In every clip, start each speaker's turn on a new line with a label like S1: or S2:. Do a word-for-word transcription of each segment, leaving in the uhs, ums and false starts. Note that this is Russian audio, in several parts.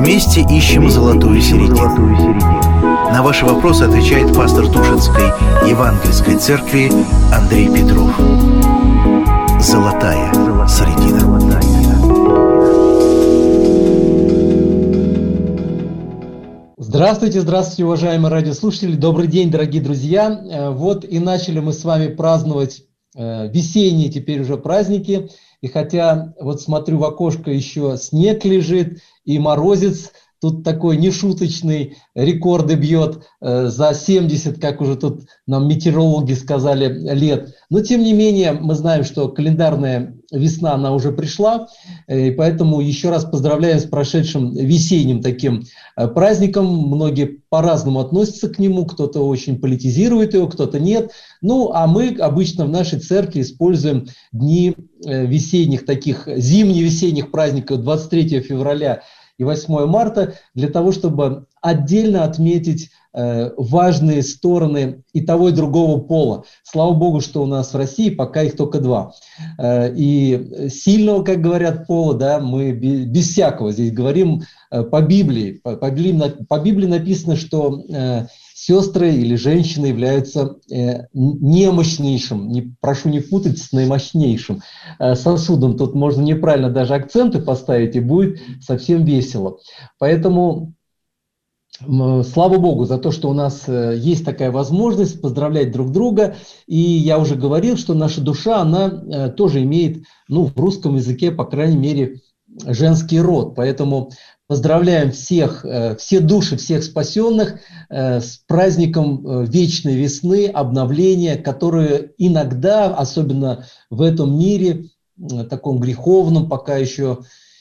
S1: Вместе ищем золотую середину. На ваши вопросы отвечает пастор Тушинской Евангельской церкви Андрей Петров. Золотая середина.
S2: Здравствуйте, здравствуйте, уважаемые радиослушатели. Добрый день, дорогие друзья. Вот и начали мы с вами праздновать весенние теперь уже праздники. И хотя вот смотрю в окошко, еще снег лежит и морозец, тут такой нешуточный, рекорды бьет э, за семьдесят, как уже тут нам метеорологи сказали, лет. Но тем не менее мы знаем, что календарная весна, она уже пришла, э, и поэтому еще раз поздравляем с прошедшим весенним таким э, праздником. Многие по-разному относятся к нему, кто-то очень политизирует его, кто-то нет. Ну, а мы обычно в нашей церкви используем дни э, весенних, таких зимне-весенних праздников двадцать третьего февраля и восьмого марта для того, чтобы отдельно отметить э, важные стороны и того, и другого пола. Слава Богу, что у нас в России пока их только два. Э, и сильного, как говорят, пола, да, мы без, без всякого здесь говорим э, по Библии. По, по, Библии. По Библии написано, что э, сестры или женщины являются э, немощнейшим, не, прошу не путать с наимощнейшим э, сосудом. Тут можно неправильно даже акценты поставить, и будет совсем весело. Поэтому э, слава Богу за то, что у нас э, есть такая возможность поздравлять друг друга. И я уже говорил, что наша душа, она э, тоже имеет, ну, в русском языке, по крайней мере, женский род. Поэтому поздравляем всех, все души, всех спасенных с праздником вечной весны, обновления, которое иногда, особенно в этом мире, таком греховном пока еще,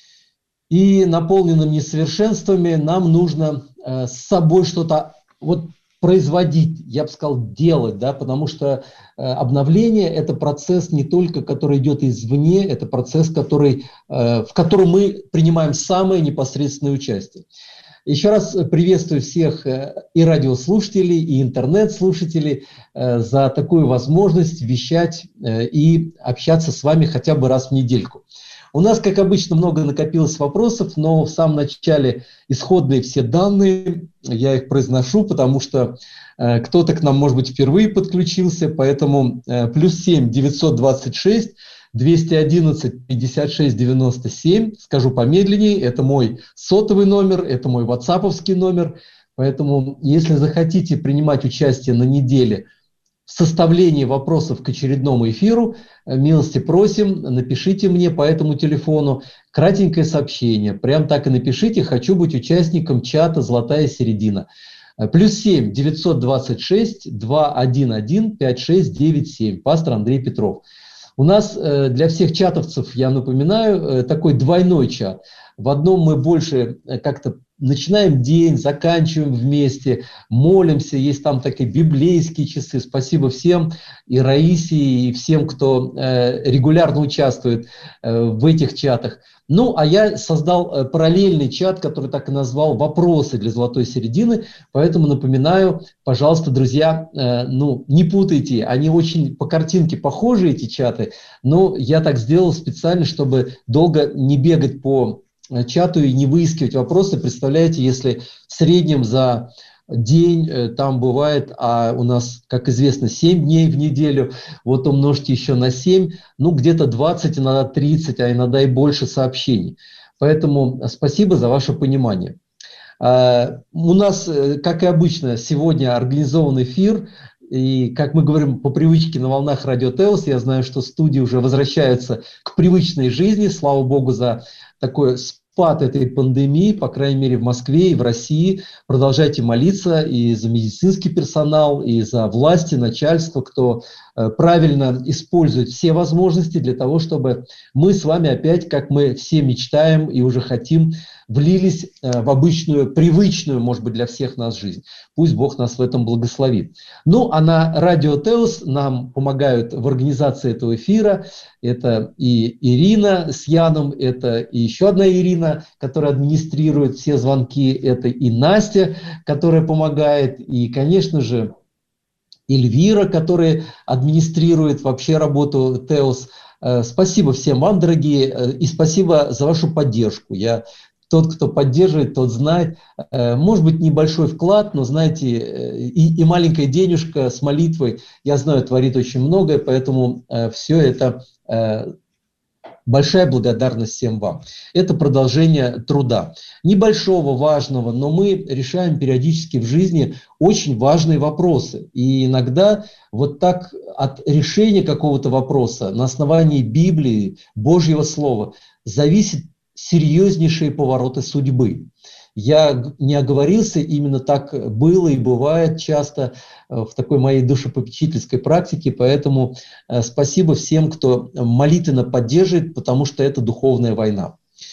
S2: и наполненном несовершенствами, нам нужно с собой что-то вот производить, я бы сказал, делать, да, потому что э, обновление – это процесс не только, который идет извне, это процесс, который, э, в котором мы принимаем самое непосредственное участие. Еще раз приветствую всех э, и радиослушателей, и интернет-слушателей э, за такую возможность вещать э, и общаться с вами хотя бы раз в недельку. У нас, как обычно, много накопилось вопросов, но в самом начале исходные все данные, я их произношу, потому что э, кто-то к нам, может быть, впервые подключился, поэтому э, плюс семь девятьсот двадцать шесть двести одиннадцать пятьдесят шесть девяносто семь, скажу помедленнее, это мой сотовый номер, это мой ватсаповский номер, поэтому если захотите принимать участие на неделе в составлении вопросов к очередному эфиру, милости просим, напишите мне по этому телефону кратенькое сообщение. Прям так и напишите: хочу быть участником чата «Золотая середина». Плюс семь девятьсот двадцать шесть двести одиннадцать пятьдесят шесть девяносто семь. Пастор Андрей Петров. У нас для всех чатовцев, я напоминаю, такой двойной чат. В одном мы больше как-то начинаем день, заканчиваем вместе, молимся, есть там такие библейские часы. Спасибо всем, и Раисе, и всем, кто э, регулярно участвует э, в этих чатах. Ну, а я создал э, параллельный чат, который так и назвал «Вопросы для золотой середины», поэтому напоминаю, пожалуйста, друзья, э, ну, не путайте, они очень по картинке похожи, эти чаты, но я так сделал специально, чтобы долго не бегать по чату и не выискивать вопросы. Представляете, если в среднем за день э, там бывает, а у нас, как известно, семь дней в неделю, вот умножьте еще на семь, ну где-то двадцать, иногда тридцать, а иногда и больше сообщений. Поэтому спасибо за ваше понимание. Э, у нас, э, как и обычно, сегодня организован эфир. И, как мы говорим по привычке на волнах Радио Теос, я знаю, что студии уже возвращаются к привычной жизни. Слава Богу за такой спад этой пандемии, по крайней мере в Москве и в России. Продолжайте молиться и за медицинский персонал, и за власти, начальство, кто э, правильно использует все возможности для того, чтобы мы с вами опять, как мы все мечтаем и уже хотим, влились э, в обычную, привычную, может быть, для всех нас жизнь. Пусть Бог нас в этом благословит. Ну, а на Радио Теос нам помогают в организации этого эфира. Это и Ирина с Яном, это и еще одна Ирина, которая администрирует все звонки, это и Настя, которая помогает, и, конечно же, Эльвира, которая администрирует вообще работу Теос. Спасибо всем вам, дорогие, и спасибо за вашу поддержку. Я тот, кто поддерживает, тот знает. Может быть, небольшой вклад, но, знаете, и, и маленькая денежка с молитвой, я знаю, творит очень многое, поэтому все это большая благодарность всем вам. Это продолжение труда. Небольшого, важного, но мы решаем периодически в жизни очень важные вопросы. И иногда вот так от решения какого-то вопроса на основании Библии, Божьего Слова, зависит серьезнейшие повороты судьбы. Я не оговорился, именно так было и бывает часто в такой моей душепопечительской практике, поэтому спасибо всем, кто молитвенно поддерживает, потому что это духовная война.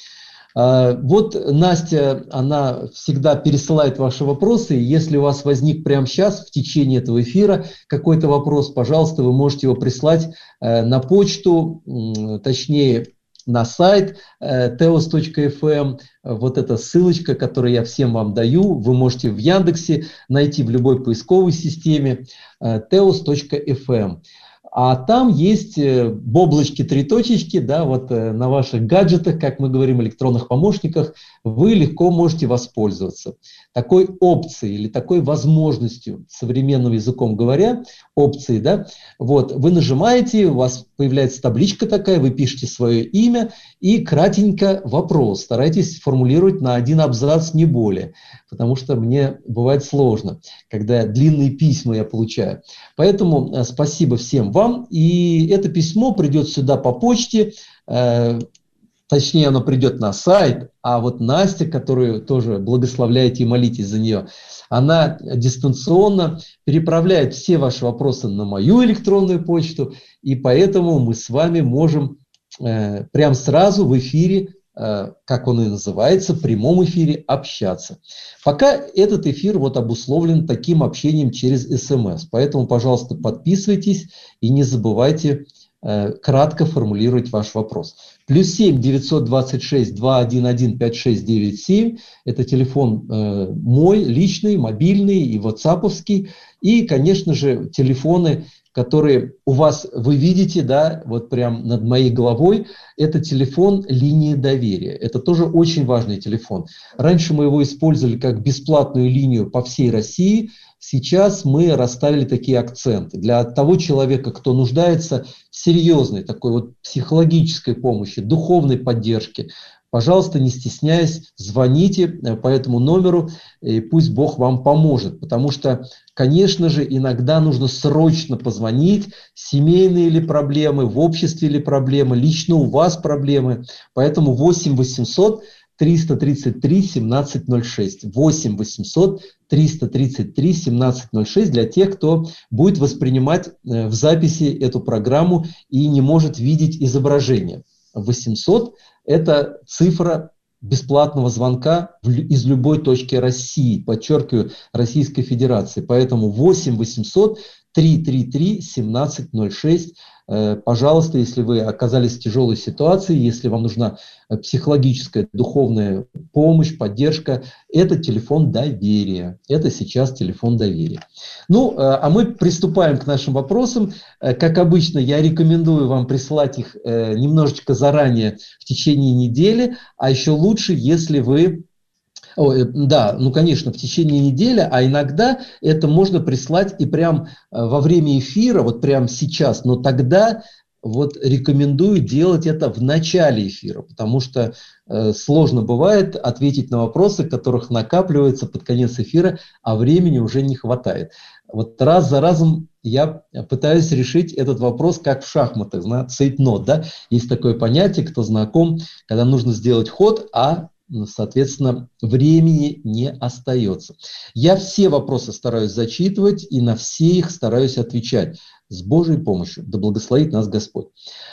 S2: Вот Настя, она всегда пересылает ваши вопросы, если у вас возник прямо сейчас, в течение этого эфира, какой-то вопрос, пожалуйста, вы можете его прислать на почту, точнее, на сайт теос точка эф эм, вот эта ссылочка, которую я всем вам даю, вы можете в Яндексе найти в любой поисковой системе теос точка эф эм. А там есть в облачке три точечки, да, вот на ваших гаджетах, как мы говорим, электронных помощниках, вы легко можете воспользоваться такой опцией или такой возможностью, современным языком говоря, опцией, да, вот, вы нажимаете, у вас появляется табличка такая, вы пишете свое имя и кратенько вопрос, старайтесь формулировать на один абзац, не более, потому что мне бывает сложно, когда длинные письма я получаю. Поэтому спасибо всем вам, и это письмо придет сюда по почте, э, точнее оно придет на сайт, а вот Настя, которую тоже благословляете и молитесь за нее, она дистанционно переправляет все ваши вопросы на мою электронную почту, и поэтому мы с вами можем э, прямо сразу в эфире, э, как он и называется, в прямом эфире общаться. Пока этот эфир вот обусловлен таким общением через эс эм эс, поэтому, пожалуйста, подписывайтесь и не забывайте э, кратко формулировать ваш вопрос. Плюс семь девятьсот двадцать шесть двести одиннадцать пятьдесят шесть девяносто семь, это телефон э, мой, личный, мобильный и ватсаповский, и, конечно же, телефоны, которые у вас, вы видите, да, вот прям над моей головой, это телефон линии доверия. Это тоже очень важный телефон. Раньше мы его использовали как бесплатную линию по всей России. Сейчас мы расставили такие акценты. Для того человека, кто нуждается в серьезной такой вот психологической помощи, духовной поддержке, пожалуйста, не стесняясь, звоните по этому номеру, и пусть Бог вам поможет. Потому что, конечно же, иногда нужно срочно позвонить, семейные ли проблемы, в обществе ли проблемы, лично у вас проблемы. Поэтому восемь восемьсот триста тридцать три семнадцать ноль шесть. восемь восемьсот триста тридцать три семнадцать ноль шесть для тех, кто будет воспринимать в записи эту программу и не может видеть изображение. восемьсот – это цифра бесплатного звонка из любой точки России, подчеркиваю, Российской Федерации. Поэтому восемь восемьсот триста тридцать три семнадцать ноль шесть. Пожалуйста, если вы оказались в тяжелой ситуации, если вам нужна психологическая, духовная помощь, поддержка, это телефон доверия. Это сейчас телефон доверия. Ну, а мы приступаем к нашим вопросам. Как обычно, я рекомендую вам присылать их немножечко заранее в течение недели, а еще лучше, если вы... О, да, ну конечно, в течение недели, а иногда это можно прислать и прям во время эфира, вот прямо сейчас, но тогда вот рекомендую делать это в начале эфира, потому что э, сложно бывает ответить на вопросы, которых накапливается под конец эфира, а времени уже не хватает. Вот раз за разом я пытаюсь решить этот вопрос, как в шахматах, цейтнот, да, есть такое понятие, кто знаком, когда нужно сделать ход, а соответственно, времени не остается. Я все вопросы стараюсь зачитывать и на все их стараюсь отвечать с Божьей помощью. Да благословит нас Господь.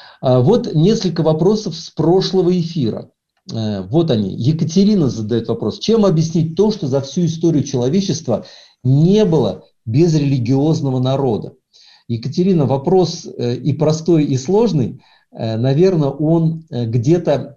S2: Вот несколько вопросов с прошлого эфира. Вот они. Екатерина задает вопрос. Чем объяснить то, что за всю историю человечества не было безрелигиозного народа? Екатерина, вопрос и простой, и сложный. Наверное, он где-то...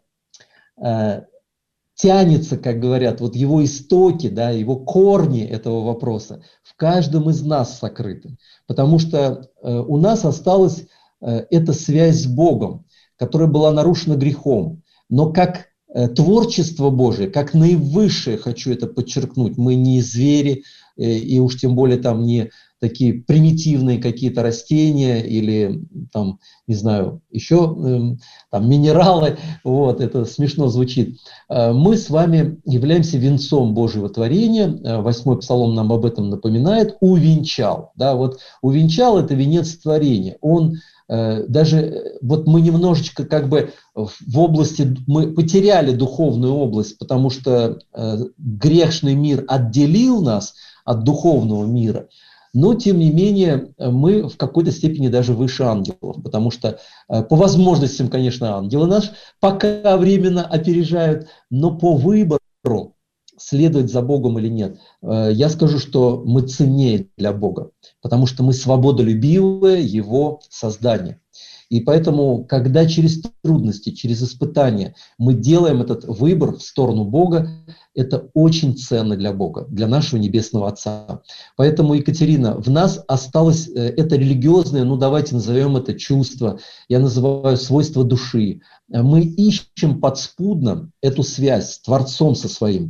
S2: тянется, как говорят, вот его истоки, да, его корни этого вопроса в каждом из нас сокрыты. Потому что э, у нас осталась э, эта связь с Богом, которая была нарушена грехом. Но как творчество Божие, как наивысшее, хочу это подчеркнуть, мы не звери, и уж тем более там не такие примитивные какие-то растения или там, не знаю, еще там минералы, вот, это смешно звучит. Мы с вами являемся венцом Божьего творения, восьмой псалом нам об этом напоминает, увенчал, да, вот увенчал — это венец творения, он даже, вот мы немножечко как бы в области, мы потеряли духовную область, потому что грешный мир отделил нас от духовного мира, но тем не менее мы в какой-то степени даже выше ангелов, потому что по возможностям, конечно, ангелы нас пока временно опережают, но по выбору следовать за Богом или нет, я скажу, что мы ценнее для Бога, потому что мы свободолюбивое Его создание. И поэтому, когда через трудности, через испытания мы делаем этот выбор в сторону Бога, это очень ценно для Бога, для нашего Небесного Отца. Поэтому, Екатерина, в нас осталось это религиозное, ну давайте назовем это чувство, я называю свойство души. Мы ищем подспудно эту связь с Творцом со своим.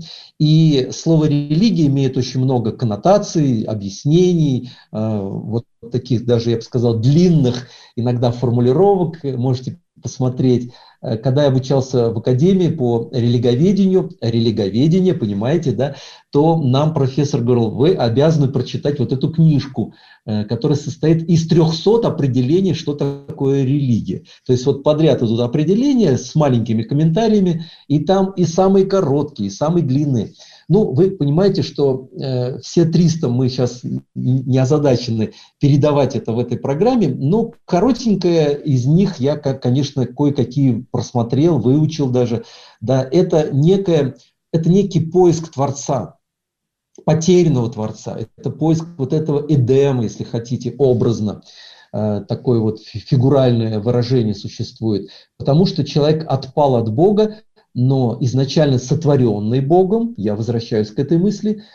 S2: И слово «религия» имеет очень много коннотаций, объяснений, вот таких даже, я бы сказал, длинных иногда формулировок, можете посмотреть. Когда я обучался в академии по религоведению, религоведение, понимаете, да, то нам профессор говорил: вы обязаны прочитать вот эту книжку, которая состоит из трехсот определений, что такое религия. То есть вот подряд идут определения с маленькими комментариями, и там и самые короткие, и самые длинные. Ну, вы понимаете, что э, все триста мы сейчас не озадачены передавать это в этой программе, но коротенькое из них я, как, конечно, кое-какие просмотрел, выучил даже. Да, это, некое, это некий поиск Творца, потерянного Творца. Это поиск вот этого Эдема, если хотите, образно. Э, такое вот фигуральное выражение существует. Потому что человек отпал от Бога, но изначально сотворенный Богом, я возвращаюсь к этой мысли,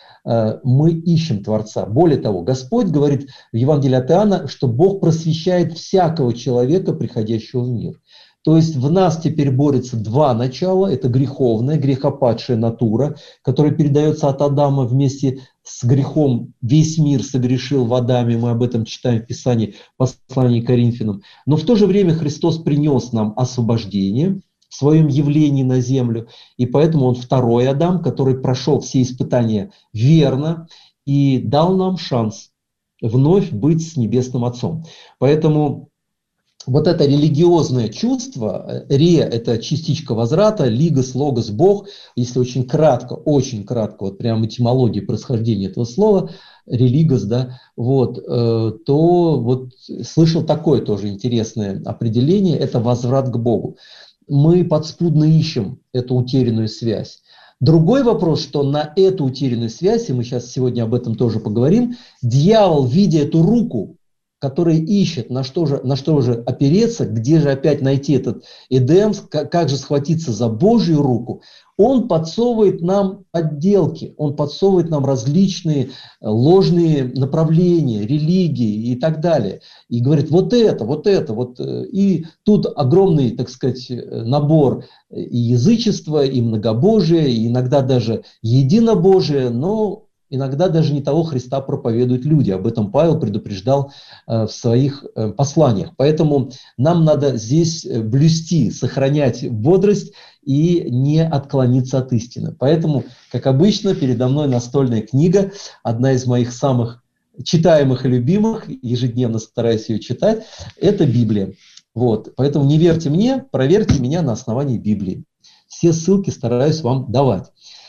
S2: мы ищем Творца. Более того, Господь говорит в Евангелии от Иоанна, что Бог просвещает всякого человека, приходящего в мир. То есть в нас теперь борются два начала. Это греховная, грехопадшая натура, которая передается от Адама вместе с грехом. Весь мир согрешил в Адаме, мы об этом читаем в Писании, в послании к Коринфянам. Но в то же время Христос принес нам освобождение в своем явлении на землю, и поэтому он второй Адам, который прошел все испытания верно и дал нам шанс вновь быть с Небесным Отцом. Поэтому вот это религиозное чувство, ре – это частичка возврата, лигос, логос, Бог, если очень кратко, очень кратко, вот прям этимология происхождения этого слова, религос, да, вот, э, то вот слышал такое тоже интересное определение, это возврат к Богу. Мы подспудно ищем эту утерянную связь. Другой вопрос, что на эту утерянную связь, и мы сейчас сегодня об этом тоже поговорим, дьявол, видя эту руку, которая ищет, на что же, на что же опереться, где же опять найти этот Эдем, как, как же схватиться за Божью руку, он подсовывает нам подделки, он подсовывает нам различные ложные направления, религии и так далее. И говорит, вот это, вот это, вот. И тут огромный, так сказать, набор и язычества, и многобожия, и иногда даже единобожие, но иногда даже не того Христа проповедуют люди. Об этом Павел предупреждал э, в своих э, посланиях. Поэтому нам надо здесь блюсти, сохранять бодрость и не отклониться от истины. Поэтому, как обычно, передо мной настольная книга, одна из моих самых читаемых и любимых, ежедневно стараюсь ее читать, это Библия. Вот. Поэтому не верьте мне, проверьте меня на основании Библии. Все ссылки стараюсь вам давать.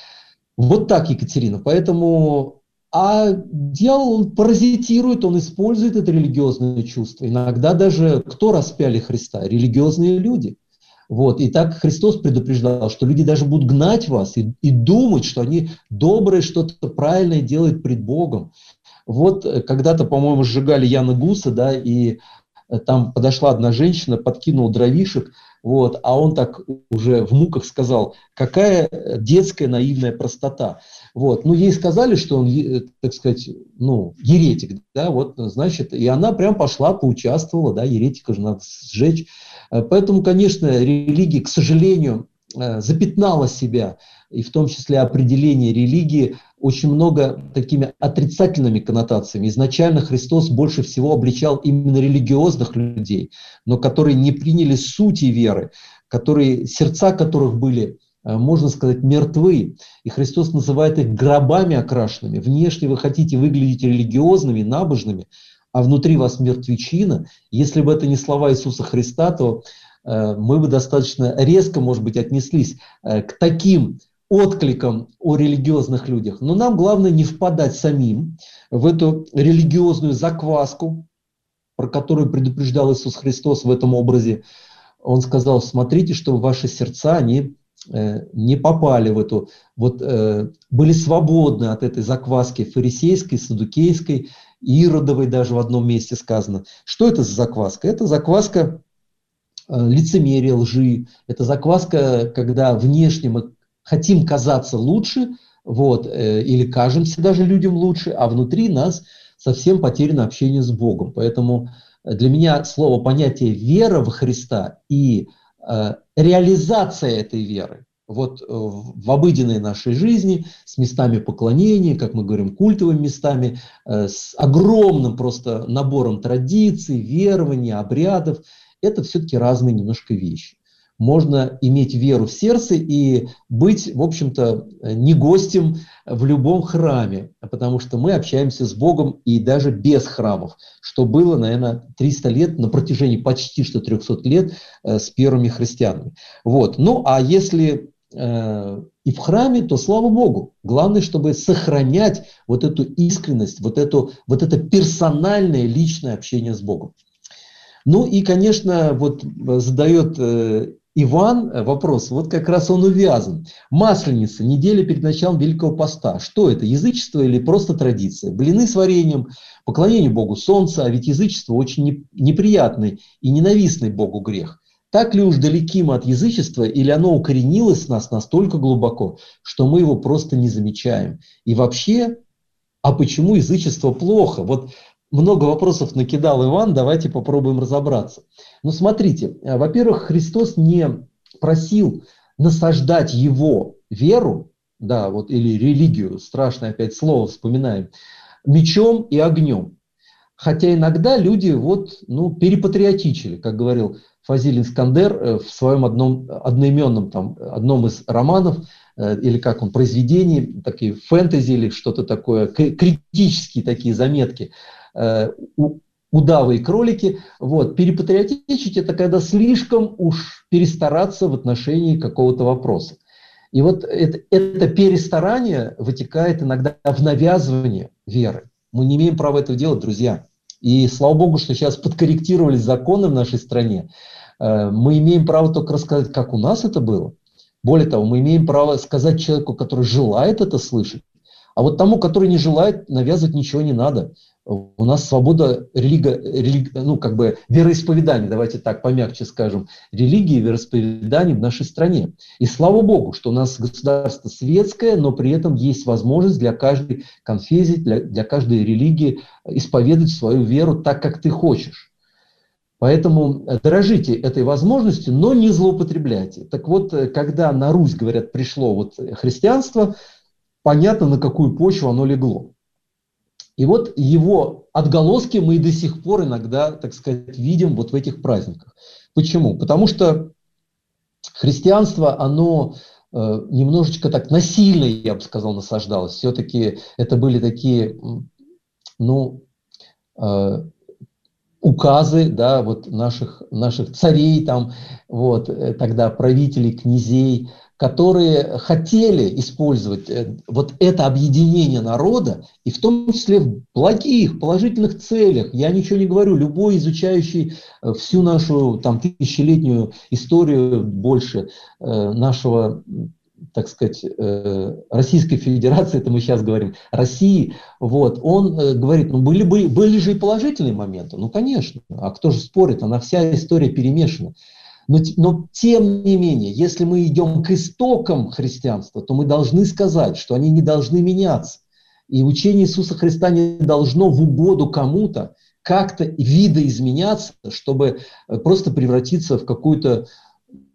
S2: Вот так, Екатерина. Поэтому, а дьявол, он паразитирует, он использует это религиозное чувство. Иногда даже кто распяли Христа? Религиозные люди. Вот. И так Христос предупреждал, что люди даже будут гнать вас и, и думать, что они добрые, что-то правильное делают пред Богом. Вот когда-то, по-моему, сжигали Яна Гуса, да, и там подошла одна женщина, подкинула дровишек, вот, а он так уже в муках сказал, какая детская наивная простота. Вот. Ну, ей сказали, что он, так сказать, ну, еретик, да, вот, значит, и она прям пошла, поучаствовала, да, еретика же надо сжечь. Поэтому, конечно, религии, к сожалению, запятнало себя, и в том числе определение религии, очень много такими отрицательными коннотациями. Изначально Христос больше всего обличал именно религиозных людей, но которые не приняли сути веры, которые, сердца которых были, можно сказать, мертвы. И Христос называет их гробами окрашенными. Внешне вы хотите выглядеть религиозными, набожными, а внутри вас мертвечина. Если бы это не слова Иисуса Христа, то э, мы бы достаточно резко, может быть, отнеслись э, к таким откликам о религиозных людях. Но нам главное не впадать самим в эту религиозную закваску, про которую предупреждал Иисус Христос в этом образе. Он сказал: смотрите, чтобы ваши сердца, они э, не попали в эту, вот э, были свободны от этой закваски фарисейской, саддукейской, иродовой, даже в одном месте сказано. Что это за закваска? Это закваска э, лицемерия, лжи. Это закваска, когда внешне мы хотим казаться лучше, вот, э, или кажемся даже людям лучше, а внутри нас совсем потеряно общение с Богом. Поэтому для меня слово, понятие вера в Христа и э, реализация этой веры вот, э, в обыденной нашей жизни, с местами поклонения, как мы говорим, культовыми местами, э, с огромным просто набором традиций, верований, обрядов, это все-таки разные немножко вещи. Можно иметь веру в сердце и быть, в общем-то, не гостем в любом храме, потому что мы общаемся с Богом и даже без храмов, что было, наверное, триста лет, на протяжении почти что трехсот лет э, с первыми христианами. Вот. Ну, а если э, и в храме, то слава Богу. Главное, чтобы сохранять вот эту искренность, вот, эту, вот это персональное, личное общение с Богом. Ну и, конечно, вот задает э, Иван вопрос, вот как раз он увязан. Масленица, неделя перед началом Великого Поста. Что это, язычество или просто традиция? Блины с вареньем, поклонение Богу солнца, а ведь язычество очень неприятный и ненавистный Богу грех. Так ли уж далеки мы от язычества, или оно укоренилось в нас настолько глубоко, что мы его просто не замечаем? И вообще, а почему язычество плохо? Вот много вопросов накидал Иван, давайте попробуем разобраться. Ну, смотрите, во-первых, Христос не просил насаждать его веру, да, вот, или религию, страшное опять слово вспоминаем, мечом и огнем. Хотя иногда люди вот, ну, перепатриотичили, как говорил Фазиль Искандер в своем одном, одноименном, там, одном из романов, или как он, произведений, такие фэнтези или что-то такое, критические такие заметки, удавы и кролики. Вот. Перепатриотичить — это когда слишком уж перестараться в отношении какого-то вопроса. И вот это, это перестарание вытекает иногда в навязывание веры. Мы не имеем права этого делать, друзья. И слава Богу, что сейчас подкорректировались законы в нашей стране. Мы имеем право только рассказать, как у нас это было. Более того, мы имеем право сказать человеку, который желает это слышать. А вот тому, который не желает, навязывать ничего не надо. У нас свобода релига, религ, ну, как бы вероисповедания, давайте так помягче скажем, религии и вероисповеданий в нашей стране. И слава Богу, что у нас государство светское, но при этом есть возможность для каждой конфессии, для, для каждой религии исповедать свою веру так, как ты хочешь. Поэтому дорожите этой возможностью, но не злоупотребляйте. Так вот, когда на Русь, говорят, пришло вот христианство, понятно, на какую почву оно легло. И вот его отголоски мы и до сих пор иногда, так сказать, видим вот в этих праздниках. Почему? Потому что христианство, оно э, немножечко так насильно, я бы сказал, насаждалось. Все-таки это были такие, ну, э, указы, да, вот наших, наших царей, там, вот, тогда правителей, князей, которые хотели использовать вот это объединение народа, и в том числе в благих, положительных целях. Я ничего не говорю, любой изучающий всю нашу там тысячелетнюю историю больше нашего, так сказать, Российской Федерации, это мы сейчас говорим, России, вот, он говорит, ну были, были, были же и положительные моменты, ну конечно, а кто же спорит, она вся история перемешана. Но, но тем не менее, если мы идем к истокам христианства, то мы должны сказать, что они не должны меняться. И учение Иисуса Христа не должно в угоду кому-то как-то видоизменяться, чтобы просто превратиться в какую-то,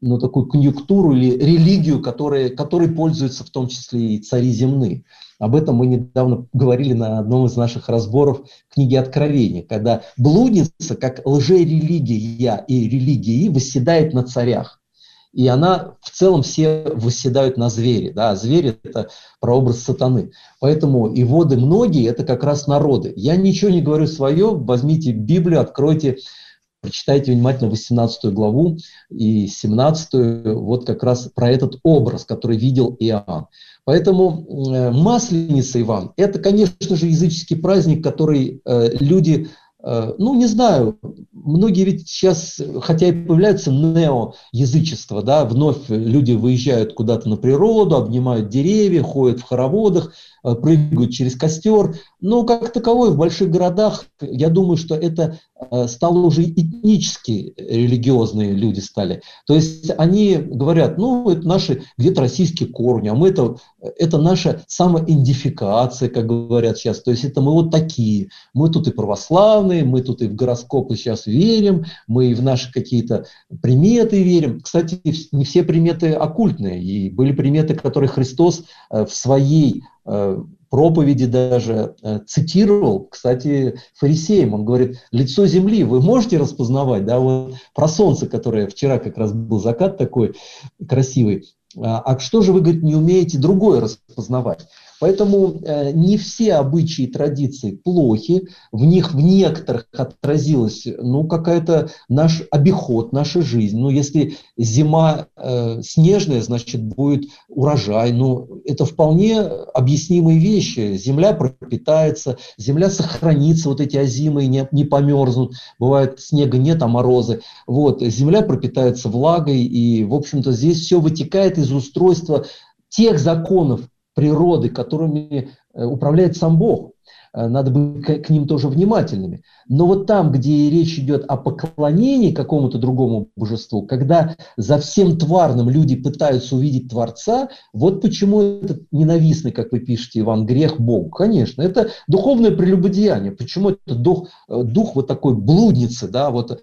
S2: ну, такую конъюнктуру или религию, которой, которой пользуются в том числе и цари земные. Об этом мы недавно говорили на одном из наших разборов книги Откровения, когда блудница, как лжерелигия и религии, восседает на царях. И она в целом все восседают на звере. Да? Звери – это прообраз сатаны. Поэтому и воды многие – это как раз народы. Я ничего не говорю свое, возьмите Библию, откройте, прочитайте внимательно восемнадцатую главу и семнадцатую, вот как раз про этот образ, который видел Иоанн. Поэтому э, Масленица, Иван, это, конечно же, языческий праздник, который э, люди, э, ну, не знаю, многие ведь сейчас, хотя и появляется неоязычество, да, вновь люди выезжают куда-то на природу, обнимают деревья, ходят в хороводах, э, прыгают через костер. Но как таковой в больших городах, я думаю, что это э, стало уже этнически религиозные люди стали. То есть они говорят, ну, это наши где-то российские корни, а мы это, это наша самоидентификация, как говорят сейчас. То есть это мы вот такие. Мы тут и православные, мы тут и в гороскопы сейчас верим, мы и в наши какие-то приметы верим. Кстати, не все приметы оккультные. И были приметы, которые Христос э, в своей э, проповеди даже э, цитировал, кстати, фарисеям. Он говорит, лицо земли вы можете распознавать, да, вот про солнце, которое вчера как раз был закат такой красивый. А, а что же вы, говорит, не умеете другое распознавать? Поэтому э, не все обычаи и традиции плохи, в них в некоторых отразилась, ну, какая-то наш обиход, наша жизнь. Ну, если зима э, снежная, значит, будет урожай. Ну, это вполне объяснимые вещи. Земля пропитается, земля сохранится, вот эти озимые не, не померзнут. Бывает, снега нет, а морозы. Вот, земля пропитается влагой, и, в общем-то, здесь все вытекает из устройства тех законов природы, которыми управляет сам Бог. Надо быть к ним тоже внимательными. Но вот там, где речь идет о поклонении какому-то другому божеству, когда за всем тварным люди пытаются увидеть Творца, вот почему это ненавистный, как вы пишете, Иван, грех Богу. Конечно, это духовное прелюбодеяние. Почему это дух, дух вот такой блудницы, да, вот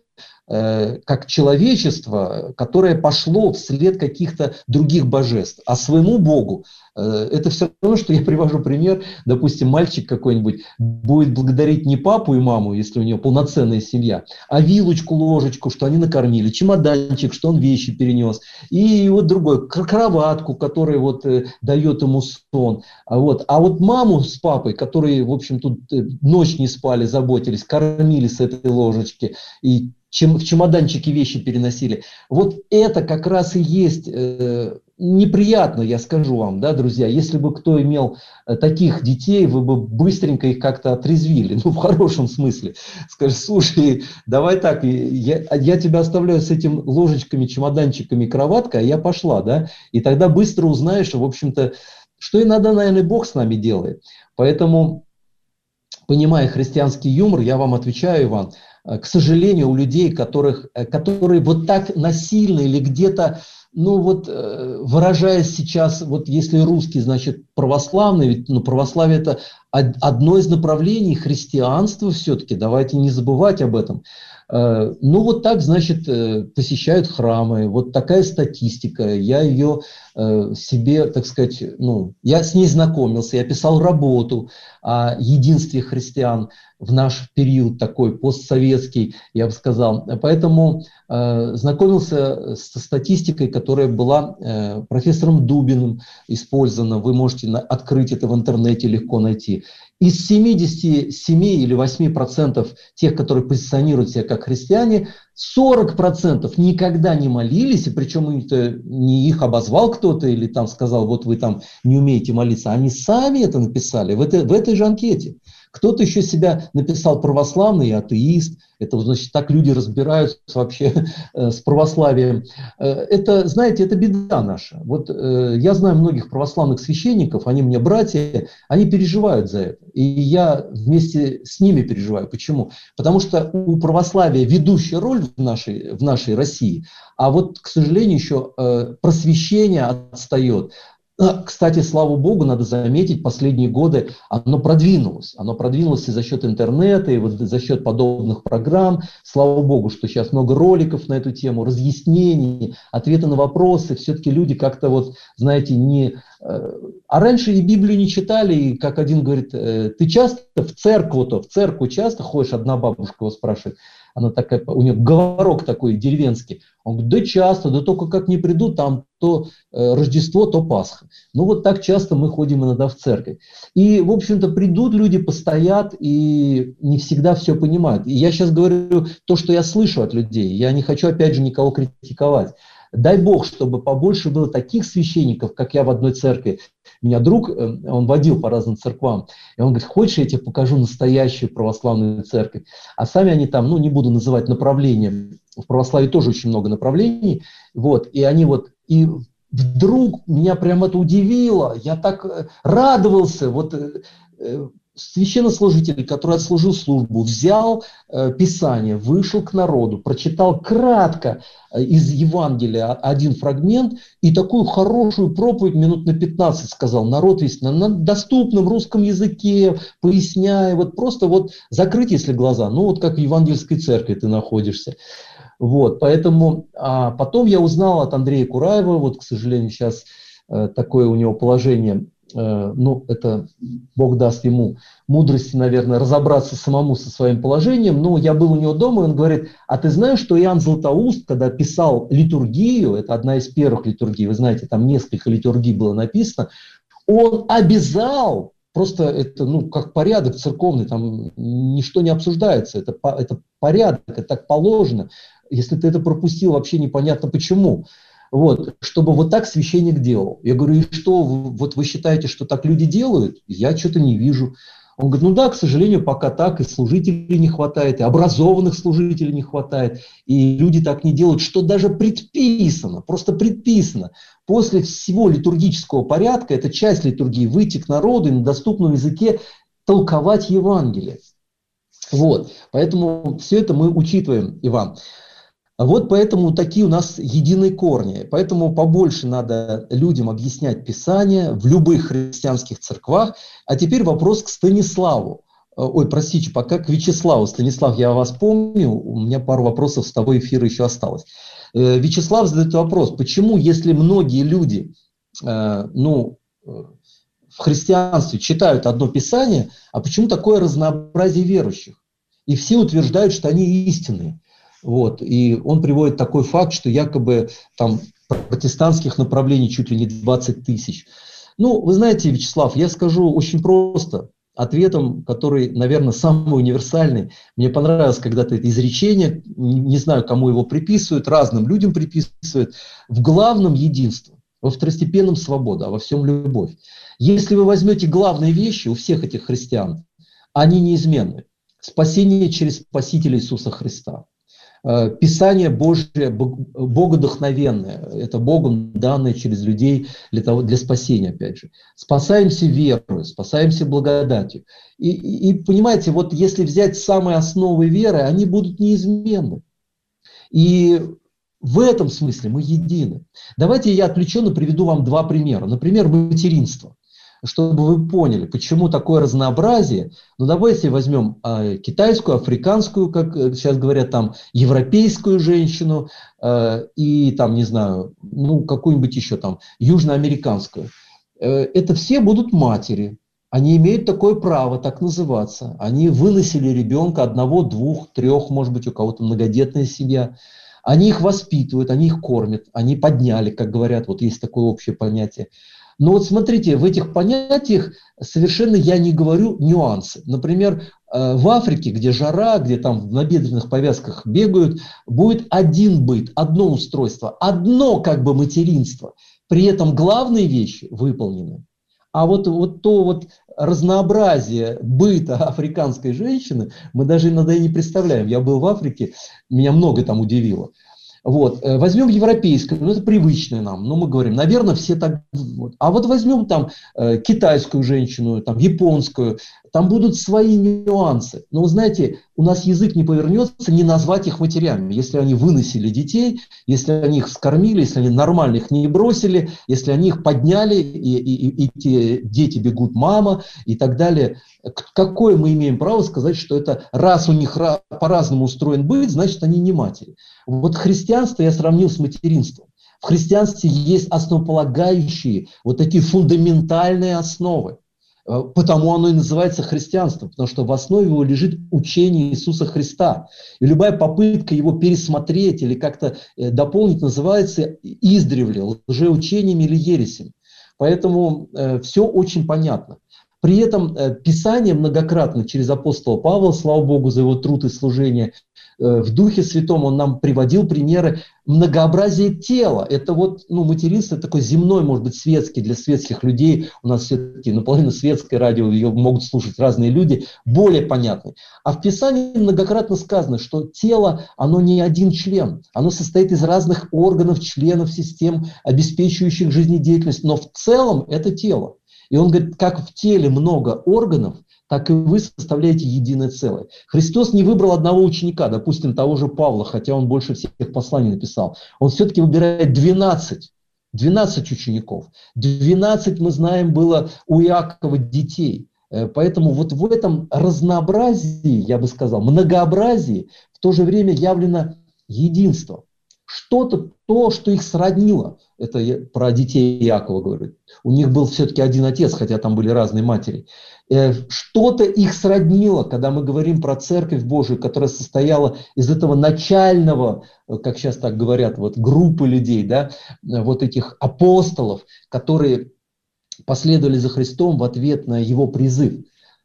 S2: как человечество, которое пошло вслед каких-то других божеств. А своему Богу, это все равно, что я привожу пример, допустим, мальчик какой-нибудь будет благодарить не папу и маму, если у него полноценная семья, а вилочку, ложечку, что они накормили, чемоданчик, что он вещи перенес, и вот другой, кроватку, которая вот дает ему сон. А вот, а вот маму с папой, которые, в общем, тут ночь не спали, заботились, кормили с этой ложечки, и чем в чемоданчике вещи переносили. Вот это как раз и есть э, неприятно, я скажу вам, да, друзья. Если бы кто имел э, таких детей, вы бы быстренько их как-то отрезвили, ну, в хорошем смысле. Скажи, слушай, давай так, я, я тебя оставляю с этими ложечками, чемоданчиками, кроваткой, а я пошла, да. И тогда быстро узнаешь, в общем-то, что иногда, наверное, Бог с нами делает. Поэтому, понимая христианский юмор, я вам отвечаю, Иван, к сожалению, у людей, которых, которые вот так насильно или где-то, ну вот выражаясь сейчас, вот если русский, значит православный, ведь ну, православие это одно из направлений христианства все-таки, давайте не забывать об этом. Ну вот так, значит, посещают храмы, вот такая статистика, я ее себе, так сказать, ну, я с ней знакомился, я писал работу о единстве христиан в наш период такой постсоветский, я бы сказал. Поэтому э, знакомился со статистикой, которая была э, профессором Дубиным использована, вы можете на, открыть это в интернете, легко найти. Из семидесяти семи или восьми процентов тех, которые позиционируют себя как христиане, сорок процентов никогда не молились, и причем это не их обозвал кто-то или там сказал, вот вы там не умеете молиться, они сами это написали в этой, в этой же анкете. Кто-то еще себя написал православный и атеист. Это, значит, так люди разбираются вообще э, с православием. Э, это, знаете, это беда наша. Вот э, я знаю многих православных священников, они мне братья, они переживают за это. И я вместе с ними переживаю. Почему? Потому что у православия ведущая роль в нашей, в нашей России, а вот, к сожалению, еще э, просвещение отстает. Кстати, слава богу, надо заметить, последние годы оно продвинулось. Оно продвинулось и за счет интернета, и вот за счет подобных программ. Слава богу, что сейчас много роликов на эту тему, разъяснений, ответы на вопросы. Все-таки люди как-то вот, знаете, не... А раньше и Библию не читали, и как один говорит, ты часто в церковь-то, в церковь часто ходишь, одна бабушка его спрашивает. Она такая, у нее говорок такой деревенский. Он говорит, да часто, да только как не приду, там то э, Рождество, то Пасха. Ну вот так часто мы ходим иногда в церковь. И, в общем-то, придут люди, постоят и не всегда все понимают. И я сейчас говорю то, что я слышу от людей. Я не хочу, опять же, никого критиковать. Дай Бог, чтобы побольше было таких священников, как я в одной церкви. Меня друг, он водил по разным церквам, и он говорит, хочешь, я тебе покажу настоящую православную церковь? А сами они там, ну, не буду называть направлением, в православии тоже очень много направлений, вот, и они вот, и вдруг меня прям это удивило, я так радовался, вот, священнослужитель, который отслужил службу, взял э, Писание, вышел к народу, прочитал кратко э, из Евангелия один фрагмент и такую хорошую проповедь минут на пятнадцать сказал. Народ весь на, на доступном русском языке, поясняя, вот просто вот закрыть, если глаза, ну вот как в евангельской церкви ты находишься. Вот, поэтому а потом я узнал от Андрея Кураева, вот, к сожалению, сейчас э, такое у него положение. Ну, это Бог даст ему мудрости, наверное, разобраться самому со своим положением. Но я был у него дома, и он говорит, а ты знаешь, что Иоанн Златоуст, когда писал литургию, это одна из первых литургий, вы знаете, там несколько литургий было написано, он обязал, просто это, ну, как порядок церковный, там ничто не обсуждается, это, это порядок, это так положено. Если ты это пропустил, вообще непонятно почему. Вот, чтобы вот так священник делал. Я говорю, и что, вот вы считаете, что так люди делают? Я что-то не вижу. Он говорит, ну да, к сожалению, пока так, и служителей не хватает, и образованных служителей не хватает, и люди так не делают, что даже предписано, просто предписано. После всего литургического порядка, это часть литургии, выйти к народу и на доступном языке толковать Евангелие. Вот, поэтому все это мы учитываем, Иван. Вот поэтому такие у нас единые корни. Поэтому побольше надо людям объяснять Писание в любых христианских церквах. А теперь вопрос к Станиславу. Ой, простите, пока к Вячеславу. Станислав, я вас помню, у меня пару вопросов с того эфира еще осталось. Вячеслав задает вопрос, почему, если многие люди, ну, в христианстве читают одно Писание, а почему такое разнообразие верующих? И все утверждают, что они истинные. Вот. И он приводит такой факт, что якобы там протестантских направлений чуть ли не двадцать тысяч. Ну, вы знаете, Вячеслав, я скажу очень просто, ответом, который, наверное, самый универсальный. Мне понравилось когда-то это изречение, не знаю, кому его приписывают, разным людям приписывают. В главном единство, во второстепенном свобода, а во всем любовь. Если вы возьмете главные вещи у всех этих христиан, они неизменны. Спасение через Спасителя Иисуса Христа. Писание Божие, богодухновенное, это Богом данное через людей для, того, для спасения, опять же. Спасаемся верой, спасаемся благодатью. И, и, и понимаете, вот если взять самые основы веры, они будут неизменны. И в этом смысле мы едины. Давайте я отвлеченно приведу вам два примера. Например, материнство. Чтобы вы поняли, почему такое разнообразие. Ну, давайте возьмем э, китайскую, африканскую, как сейчас говорят, там, европейскую женщину э, и, там, не знаю, ну, какую-нибудь еще там, южноамериканскую. Э, это все будут матери. Они имеют такое право так называться. Они выносили ребенка одного, двух, трех, может быть, у кого-то многодетная семья. Они их воспитывают, они их кормят, они подняли, как говорят, вот есть такое общее понятие. Но вот смотрите, в этих понятиях совершенно я не говорю нюансы. Например, в Африке, где жара, где там в набедренных повязках бегают, будет один быт, одно устройство, одно как бы материнство. При этом главные вещи выполнены. А вот, вот то вот разнообразие быта африканской женщины мы даже иногда и не представляем. Я был в Африке, меня много там удивило. Вот. Возьмем европейское, ну это привычное нам, ну мы говорим, наверное, все так. Вот. А вот возьмем там э, китайскую женщину, там японскую, там будут свои нюансы. Но вы знаете, у нас язык не повернется не назвать их матерями. Если они выносили детей, если они их скормили, если они нормально их не бросили, если они их подняли, и, и, и, и те дети бегут мама и так далее. Какое мы имеем право сказать, что это раз у них по-разному устроен быт, значит они не матери. Вот христианство я сравнил с материнством. В христианстве есть основополагающие, вот такие фундаментальные основы. Потому оно и называется христианством, потому что в основе его лежит учение Иисуса Христа. И любая попытка его пересмотреть или как-то дополнить называется издревле, лжеучением или ересем. Поэтому э, все очень понятно. При этом э, Писание многократно через апостола Павла, слава Богу за его труд и служение, э, в Духе Святом он нам приводил примеры многообразия тела. Это вот, ну, материнство такой земной, может быть, светский, для светских людей. У нас все-таки наполовину светское радио, ее могут слушать разные люди, более понятный. А в Писании многократно сказано, что тело, оно не один член. Оно состоит из разных органов, членов, систем, обеспечивающих жизнедеятельность. Но в целом это тело. И он говорит, как в теле много органов, так и вы составляете единое целое. Христос не выбрал одного ученика, допустим, того же Павла, хотя он больше всех посланий написал. Он все-таки выбирает двенадцать, двенадцать учеников. двенадцать, мы знаем, было у Иакова детей. Поэтому вот в этом разнообразии, я бы сказал, многообразии, в то же время явлено единство. Что-то, то, что их сроднило. Это я про детей Иакова говорю. У них был все-таки один отец, хотя там были разные матери. Что-то их сроднило, когда мы говорим про Церковь Божию, которая состояла из этого начального, как сейчас так говорят, вот группы людей, да, вот этих апостолов, которые последовали за Христом в ответ на его призыв.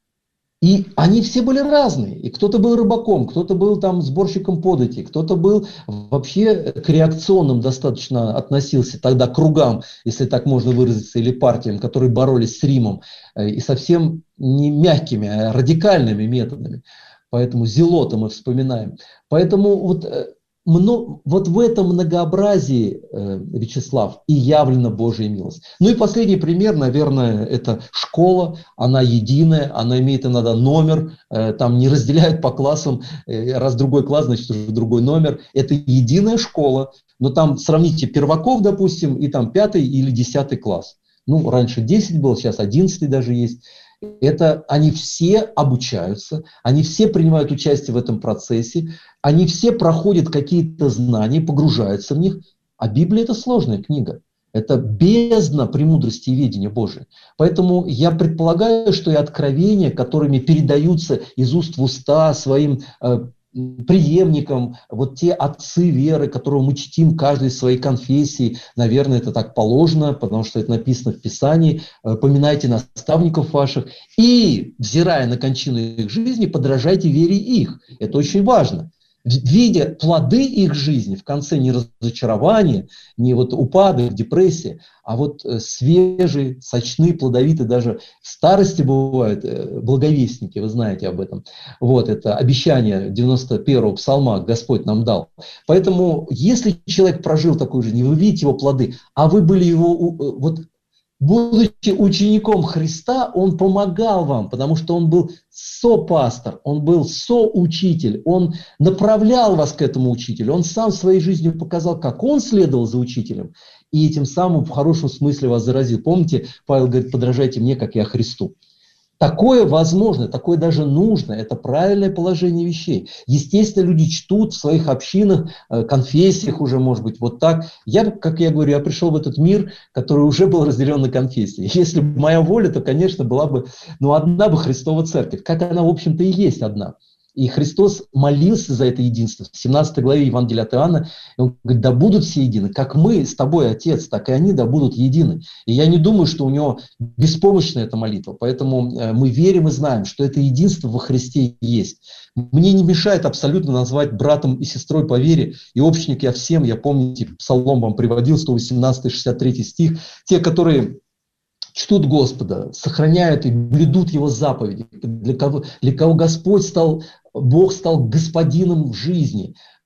S2: И они все были разные. И кто-то был рыбаком, кто-то был там сборщиком подати, кто-то был вообще к реакционным достаточно относился тогда кругам, если так можно выразиться, или партиям, которые боролись с Римом, и совсем не мягкими, а радикальными методами. Поэтому Зелота мы вспоминаем. Поэтому вот, вот в этом многообразии, Вячеслав, и явлена Божья милость. Ну и последний пример, наверное, это школа. Она единая, она имеет иногда номер, там не разделяют по классам, раз другой класс, значит уже другой номер. Это единая школа, но там сравните перваков, допустим, и там пятый или десятый класс. Ну, раньше десять было, сейчас одиннадцатый даже есть. Это они все обучаются, они все принимают участие в этом процессе, они все проходят какие-то знания, погружаются в них. А Библия – это сложная книга. Это бездна премудрости и ведения Божия. Поэтому я предполагаю, что и откровения, которыми передаются из уст в уста своим э, преемникам, вот те отцы веры, которого мы чтим каждой своей конфессии, наверное, это так положено, потому что это написано в Писании, поминайте наставников ваших и, взирая на кончину их жизни, подражайте вере их. Это очень важно. Видя плоды их жизни, в конце не разочарование, не вот упадок, депрессия, а вот свежие, сочные, плодовитые, даже в старости бывают благовестники, вы знаете об этом. Вот это обещание девяносто первого псалма Господь нам дал. Поэтому, если человек прожил такую жизнь, и вы видите его плоды, а вы были его, вот, будучи учеником Христа, он помогал вам, потому что он был сопастор, он был соучитель, он направлял вас к этому учителю, он сам своей жизнью показал, как он следовал за учителем, и этим самым в хорошем смысле вас заразил. Помните, Павел говорит, подражайте мне, как я Христу. Такое возможно, такое даже нужно, это правильное положение вещей. Естественно, люди чтут в своих общинах, конфессиях уже, может быть, вот так. Я, как я говорю, я пришел в этот мир, который уже был разделен на конфессии. Если бы моя воля, то, конечно, была бы, ну, одна бы Христова церковь, как она, в общем-то, и есть одна. И Христос молился за это единство. В семнадцатой главе Евангелия от Иоанна он говорит, да будут все едины, как мы с тобой, Отец, так и они да будут едины. И я не думаю, что у него беспомощная эта молитва. Поэтому мы верим и знаем, что это единство во Христе есть. Мне не мешает абсолютно назвать братом и сестрой по вере. И общник я всем, я помните, Псалом вам приводил, сто восемнадцатый шестьдесят третий стих. Те, которые чтут Господа, сохраняют и блюдут Его заповеди, для кого, для кого Господь стал, Бог стал господином в жизни.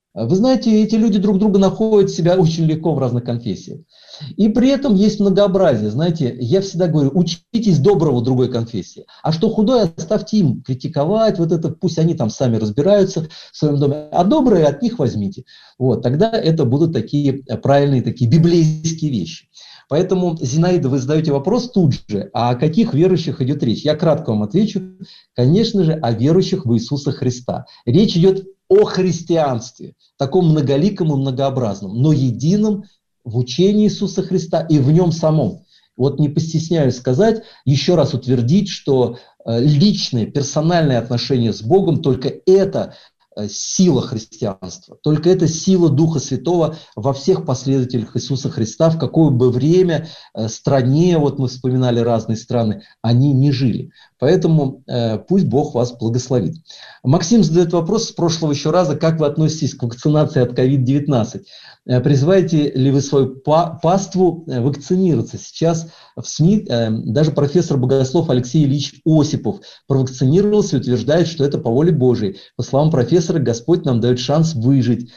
S2: Вы знаете, эти люди друг друга находят себя очень легко в разных конфессиях. И при этом есть многообразие. Знаете, я всегда говорю, учитесь доброго другой конфессии. А что худое, оставьте им критиковать, вот это, пусть они там сами разбираются в своем доме. А добрые от них возьмите. Вот, тогда это будут такие правильные, такие библейские вещи. Поэтому, Зинаида, вы задаете вопрос тут же, а о каких верующих идет речь? Я кратко вам отвечу. Конечно же, о верующих в Иисуса Христа. Речь идет о христианстве, таком многоликом и многообразном, но едином в учении Иисуса Христа и в нем самом. Вот не постесняюсь сказать, еще раз утвердить, что личные, персональные отношения с Богом, только это сила христианства, только это сила Духа Святого во всех последователях Иисуса Христа, в какое бы время, стране, вот мы вспоминали разные страны, они не жили. Поэтому э, пусть Бог вас благословит. Максим задает вопрос с прошлого еще раза, как вы относитесь к вакцинации от ковид девятнадцать? Э, призываете ли вы свою па- паству э, вакцинироваться? Сейчас в СМИ э, даже профессор богослов Алексей Ильич Осипов провакцинировался и утверждает, что это по воле Божией. По словам профессора, Господь нам дает шанс выжить.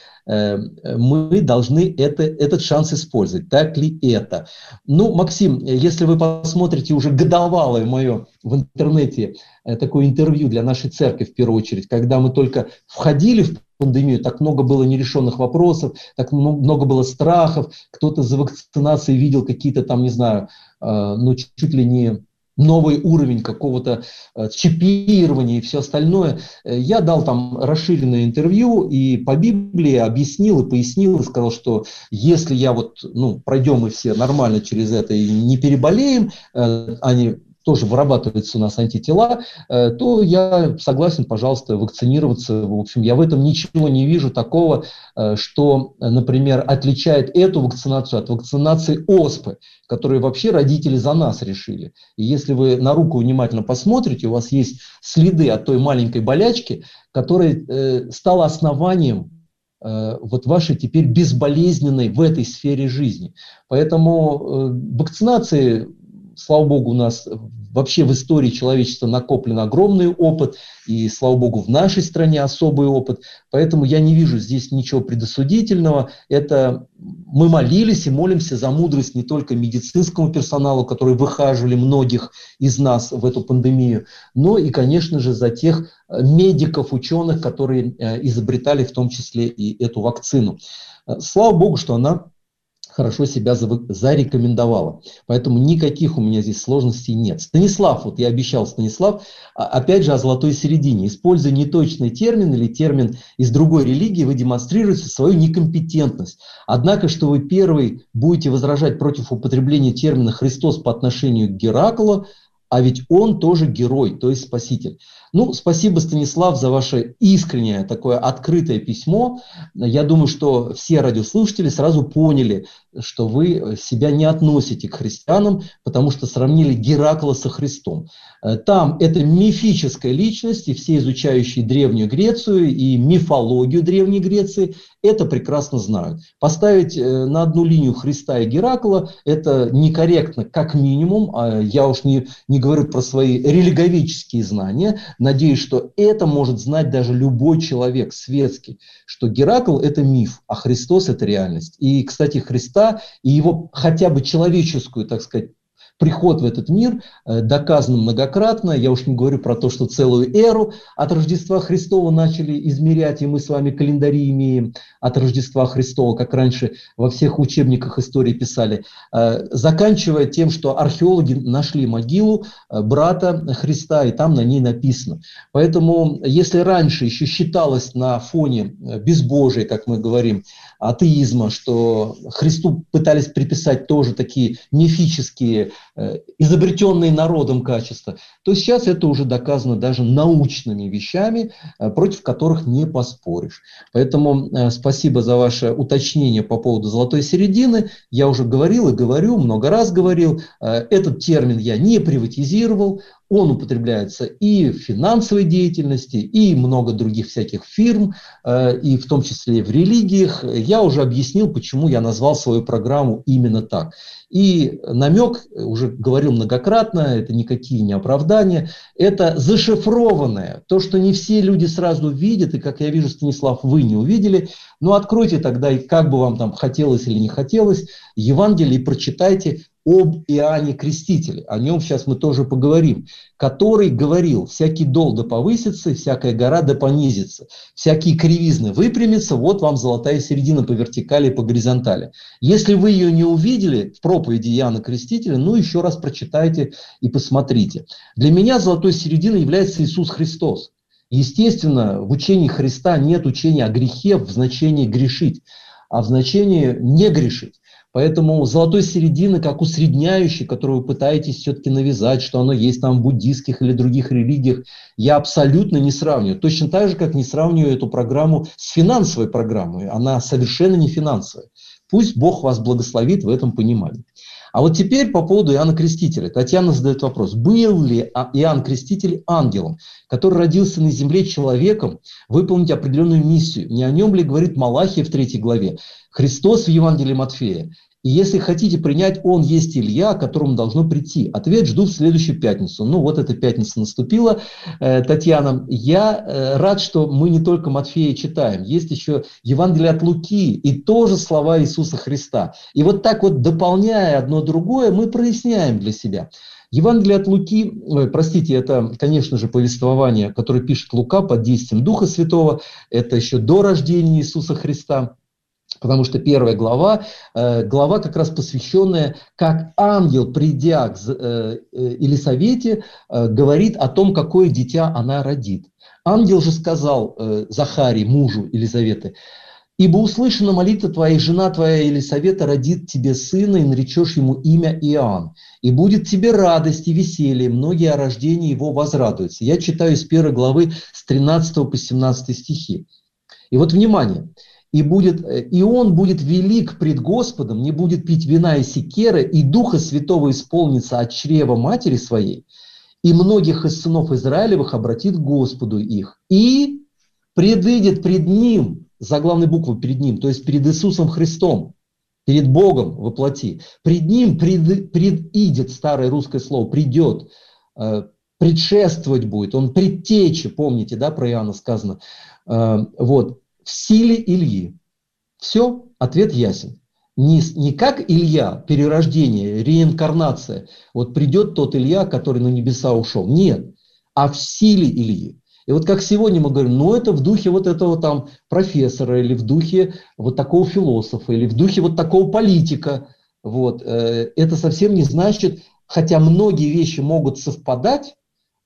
S2: Мы должны это, этот шанс использовать. Так ли это? Ну, Максим, если вы посмотрите уже годовалое мое в интернете такое интервью для нашей церкви, в первую очередь, когда мы только входили в пандемию, так много было нерешенных вопросов, так много было страхов, кто-то за вакцинацией видел какие-то там, не знаю, ну, чуть ли не новый уровень какого-то э, чипирования и все остальное. Я дал там расширенное интервью и по Библии объяснил и пояснил, и сказал, что если я вот, ну, пройдем мы все нормально через это и не переболеем, э, они тоже вырабатываются у нас антитела, э, то я согласен, пожалуйста, вакцинироваться. В общем, я в этом ничего не вижу такого, э, что, например, отличает эту вакцинацию от вакцинации оспы, которые вообще родители за нас решили. И если вы на руку внимательно посмотрите, у вас есть следы от той маленькой болячки, которая э, стала основанием э, вот вашей теперь безболезненной в этой сфере жизни. Поэтому э, вакцинации, слава богу, у нас вообще в истории человечества накоплен огромный опыт, и, слава богу, в нашей стране особый опыт. Поэтому я не вижу здесь ничего предосудительного. Это мы молились и молимся за мудрость не только медицинскому персоналу, который выхаживали многих из нас в эту пандемию, но и, конечно же, за тех медиков, ученых, которые изобретали в том числе и эту вакцину. Слава богу, что она хорошо себя зарекомендовала. Поэтому никаких у меня здесь сложностей нет. Станислав, вот я обещал, Станислав, опять же о золотой середине. Используя неточный термин или термин из другой религии, вы демонстрируете свою некомпетентность. Однако, что вы первый будете возражать против употребления термина «Христос» по отношению к Гераклу, а ведь он тоже герой, то есть спаситель. Ну, спасибо, Станислав, за ваше искреннее такое открытое письмо. Я думаю, что все радиослушатели сразу поняли, что вы себя не относите к христианам, потому что сравнили Геракла со Христом. Там это мифическая личность, и все изучающие Древнюю Грецию и мифологию Древней Греции это прекрасно знают. Поставить на одну линию Христа и Геракла это некорректно, как минимум. Я уж не, не говорю про свои религовические знания. Надеюсь, что это может знать даже любой человек светский, что Геракл – это миф, а Христос – это реальность. И, кстати, Христа и его хотя бы человеческую, так сказать, приход в этот мир доказан многократно. Я уж не говорю про то, что целую эру от Рождества Христова начали измерять, и мы с вами календари имеем от Рождества Христова, как раньше во всех учебниках истории писали, заканчивая тем, что археологи нашли могилу брата Христа, и там на ней написано. Поэтому, если раньше еще считалось на фоне безбожия, как мы говорим, атеизма, что Христу пытались приписать тоже такие мифические, изобретенные народом качества, то сейчас это уже доказано даже научными вещами, против которых не поспоришь. Поэтому спасибо за ваше уточнение по поводу золотой середины. Я уже говорил и говорю, много раз говорил, этот термин я не приватизировал. он употребляется и в финансовой деятельности, и много других всяких фирм, и в том числе в религиях. Я уже объяснил, почему я назвал свою программу именно так. И намек, уже говорил многократно, это никакие не оправдания, это зашифрованное, то, что не все люди сразу видят, и, как я вижу, Станислав, вы не увидели, но откройте тогда, и как бы вам там хотелось или не хотелось, Евангелие и прочитайте об Иоанне Крестителе. О нем сейчас мы тоже поговорим. Который говорил: всякий дол да повысится, всякая гора да понизится, всякие кривизны выпрямятся, вот вам золотая середина по вертикали и по горизонтали. Если вы ее не увидели в проповеди Иоанна Крестителя, ну еще раз прочитайте и посмотрите. Для меня золотой серединой является Иисус Христос. Естественно, в учении Христа нет учения о грехе в значении грешить, а в значении не грешить. Поэтому золотой середины, как усредняющей, которую вы пытаетесь все-таки навязать, что оно есть там в буддийских или других религиях, я абсолютно не сравниваю. Точно так же, как не сравниваю эту программу с финансовой программой. Она совершенно не финансовая. Пусть Бог вас благословит в этом понимании. А вот теперь по поводу Иоанна Крестителя. Татьяна задает вопрос. Был ли Иоанн Креститель ангелом, который родился на земле человеком, выполнить определенную миссию? Не о нем ли говорит Малахия в третьей главе? Христос в Евангелии Матфея. И если хотите принять, он есть Илья, к которому должно прийти. Ответ жду в следующую пятницу. Ну вот эта пятница наступила, э, Татьяна. Я э, рад, что мы не только Матфея читаем. Есть еще Евангелие от Луки и тоже слова Иисуса Христа. И вот так вот, дополняя одно другое, мы проясняем для себя. Евангелие от Луки, ой, простите, это, конечно же, повествование, которое пишет Лука под действием Духа Святого. Это еще до рождения Иисуса Христа. Потому что первая глава, э, глава как раз посвященная, как ангел, придя к э, Елисавете, э, говорит о том, какое дитя она родит. Ангел же сказал э, Захарии, мужу Елизаветы: «Ибо услышана молитва твоя, жена твоя Елисавета родит тебе сына, и наречешь ему имя Иоанн. И будет тебе радость и веселье, многие о рождении его возрадуются». Я читаю из первой главы с тринадцатого по семнадцатый стихи. И вот внимание. И, будет, и он будет велик пред Господом, не будет пить вина и секеры, и Духа Святого исполнится от чрева матери своей, и многих из сынов Израилевых обратит к Господу их. И предыдет пред ним, заглавной буквой перед ним, то есть перед Иисусом Христом, перед Богом во плоти. Пред ним пред, предидет, старое русское слово, придет, э, предшествовать будет, он предтеча, помните, да, про Иоанна сказано, э, вот. В силе Ильи. Все, ответ ясен. Не, не как Илья, перерождение, реинкарнация. Вот придет тот Илья, который на небеса ушел. Нет, а в силе Ильи. И вот как сегодня мы говорим, ну это в духе вот этого там профессора, или в духе вот такого философа, или в духе вот такого политика. Вот. Это совсем не значит, хотя многие вещи могут совпадать,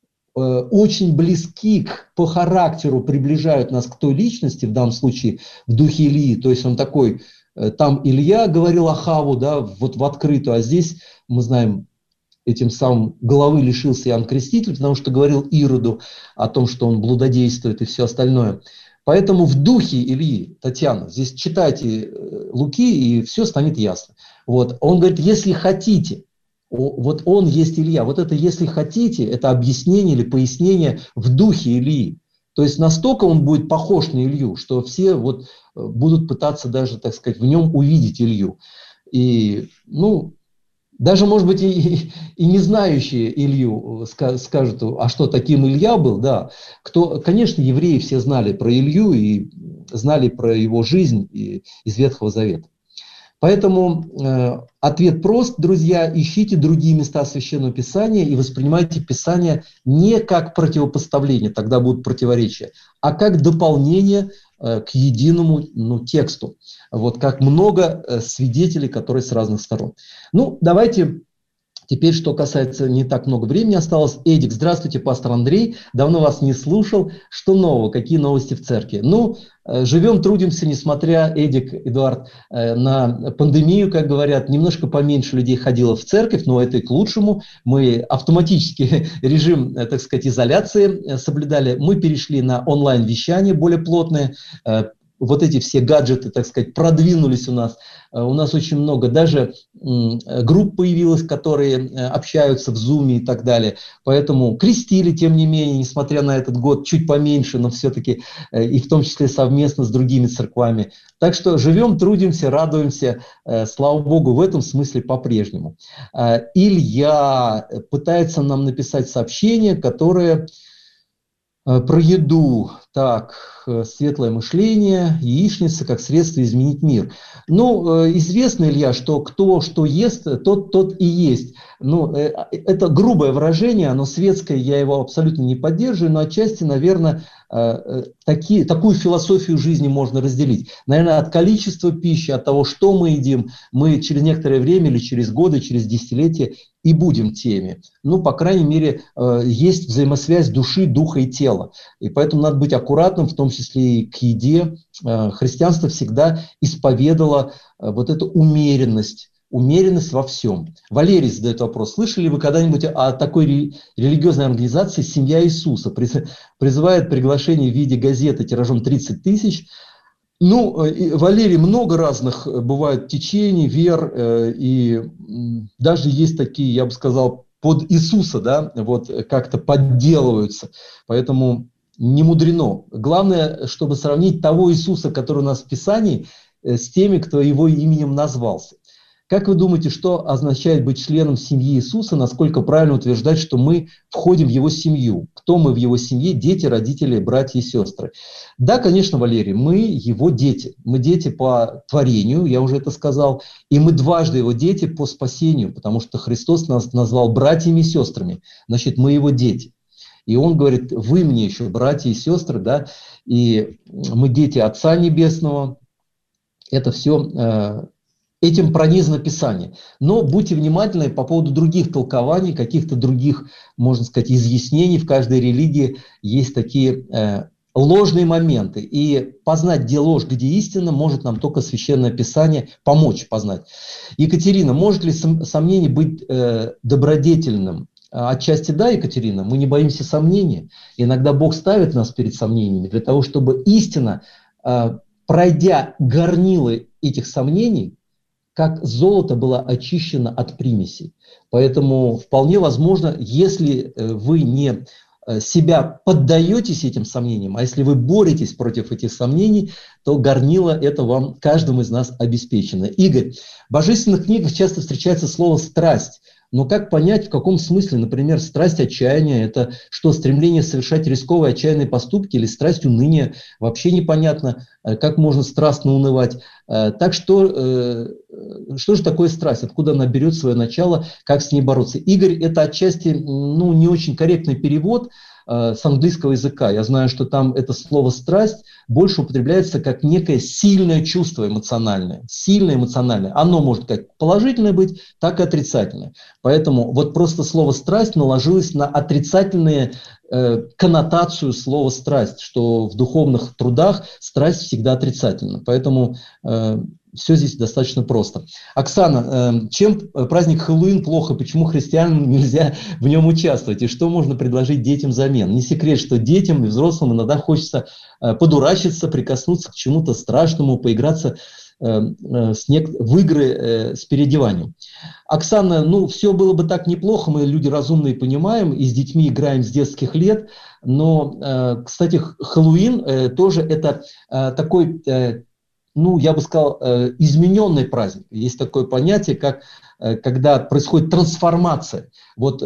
S2: очень близки к, по характеру, приближают нас к той личности, в данном случае в духе Ильи. То есть он такой, там Илья говорил Ахаву, да, вот в открытую, а здесь мы знаем, этим самым головы лишился Иоанн Креститель, потому что говорил Ироду о том, что он блудодействует и все остальное. Поэтому в духе Ильи, Татьяна, здесь читайте Луки, и все станет ясно. Вот. Он говорит, если хотите, вот он есть Илья. Вот это «если хотите» – это объяснение или пояснение в духе Ильи. То есть настолько он будет похож на Илью, что все вот будут пытаться даже, так сказать, в нем увидеть Илью. И, ну, даже, может быть, и, и не знающие Илью скажут, а что, таким Илья был, да. Кто, конечно, евреи все знали про Илью и знали про его жизнь из Ветхого Завета. Поэтому э, ответ прост, друзья, ищите другие места Священного Писания и воспринимайте Писание не как противопоставление, тогда будут противоречия, а как дополнение э, к единому ну, тексту. Вот как много э, свидетелей, которые с разных сторон. Ну, давайте теперь, что касается, не так много времени осталось. Эдик, здравствуйте, пастор Андрей, давно вас не слушал. Что нового, какие новости в церкви? Ну, живем, трудимся, несмотря, Эдик, Эдуард, на пандемию, как говорят, немножко поменьше людей ходило в церковь, но это и к лучшему. Мы автоматически режим, так сказать, изоляции соблюдали. Мы перешли на онлайн-вещание более плотное. вот эти все гаджеты, так сказать, продвинулись у нас. У нас очень много даже групп появилось, которые общаются в Zoom и так далее. Поэтому крестили, тем не менее, несмотря на этот год, чуть поменьше, но все-таки и в том числе совместно с другими церквами. Так что живем, трудимся, радуемся, слава Богу, в этом смысле по-прежнему. Илья пытается нам написать сообщение, которое про еду. Так, светлое мышление, яичница как средство изменить мир. Ну, известно, Илья, что кто что ест, тот тот и есть. Ну, это грубое выражение, оно светское, я его абсолютно не поддерживаю, но отчасти, наверное, такие, такую философию жизни можно разделить. Наверное, от количества пищи, от того, что мы едим, мы через некоторое время или через годы, через десятилетия и будем теми. Ну, по крайней мере, есть взаимосвязь души, духа и тела. И поэтому надо быть аккуратным, в том числе и к еде. Христианство всегда исповедало вот эту умеренность. Умеренность во всем. Валерий задает вопрос. Слышали вы когда-нибудь о такой религиозной организации «Семья Иисуса»? Призывает приглашение в виде газеты тиражом тридцать тысяч. Ну, Валерий, много разных бывает течений, вер, и даже есть такие, я бы сказал, под Иисуса, да, вот как-то подделываются. Поэтому не мудрено. Главное, чтобы сравнить того Иисуса, который у нас в Писании, с теми, кто его именем назвался. Как вы думаете, что означает быть членом семьи Иисуса? Насколько правильно утверждать, что мы входим в его семью? Кто мы в его семье? Дети, родители, братья и сестры. Да, конечно, Валерий, мы его дети. Мы дети по творению, я уже это сказал. И мы дважды его дети по спасению, потому что Христос нас назвал братьями и сестрами. Значит, мы его дети. И он говорит, вы мне еще братья и сестры, да, и мы дети Отца Небесного. Это все... Этим пронизано Писание. Но будьте внимательны по поводу других толкований, каких-то других, можно сказать, изъяснений. В каждой религии есть такие э, ложные моменты. И познать, где ложь, где истина, может нам только Священное Писание помочь познать. Екатерина, может ли сомнение быть э, добродетельным? Отчасти да, Екатерина, мы не боимся сомнений. Иногда Бог ставит нас перед сомнениями для того, чтобы истина, э, пройдя горнилы этих сомнений, как золото было очищено от примесей. Поэтому вполне возможно, если вы не себя поддаетесь этим сомнениям, а если вы боретесь против этих сомнений, то горнило это вам, каждому из нас обеспечено. Игорь, в божественных книгах часто встречается слово «страсть». Но как понять, в каком смысле, например, страсть отчаяния – это что, стремление совершать рисковые отчаянные поступки или страсть уныния? Вообще непонятно, как можно страстно унывать. Так что, что же такое страсть? Откуда она берет свое начало? Как с ней бороться? Игорь, это отчасти ну, не очень корректный перевод с английского языка. Я знаю, что там это слово «страсть» больше употребляется как некое сильное чувство эмоциональное. Сильное эмоциональное. Оно может как положительное быть, так и отрицательное. Поэтому вот просто слово «страсть» наложилось на отрицательную э, коннотацию слова «страсть», что в духовных трудах страсть всегда отрицательна. Поэтому э, все здесь достаточно просто. Оксана, чем праздник Хэллоуин плохо, почему христианам нельзя в нем участвовать? И что можно предложить детям взамен? Не секрет, что детям и взрослым иногда хочется подурачиться, прикоснуться к чему-то страшному, поиграться с нек... в игры с переодеванием. Оксана, ну все было бы так неплохо, мы люди разумные понимаем, и с детьми играем с детских лет, но, кстати, Хэллоуин тоже это такой... ну, я бы сказал, измененный праздник. Есть такое понятие, как когда происходит трансформация. Вот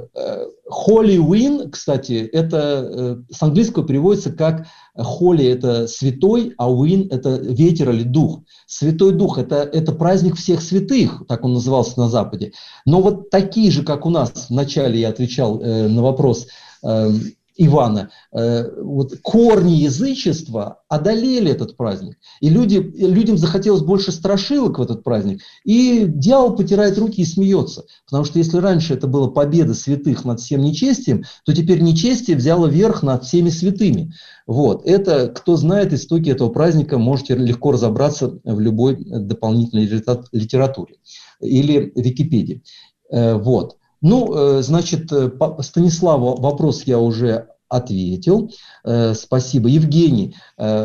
S2: Halloween, кстати, это с английского переводится как Holy – это святой, а Wind – это ветер или дух. Святой Дух – это, это праздник всех святых, так он назывался на Западе. Но вот такие же, как у нас, вначале я отвечал на вопрос Ивана, вот корни язычества одолели этот праздник. И люди, людям захотелось больше страшилок в этот праздник. И дьявол потирает руки и смеется. Потому что если раньше это была победа святых над всем нечестием, то теперь нечестие взяло верх над всеми святыми. Вот. Это, кто знает истоки этого праздника, можете легко разобраться в любой дополнительной литературе или Википедии. Вот. Ну, значит, Станиславу вопрос я уже ответил. Спасибо. Евгений,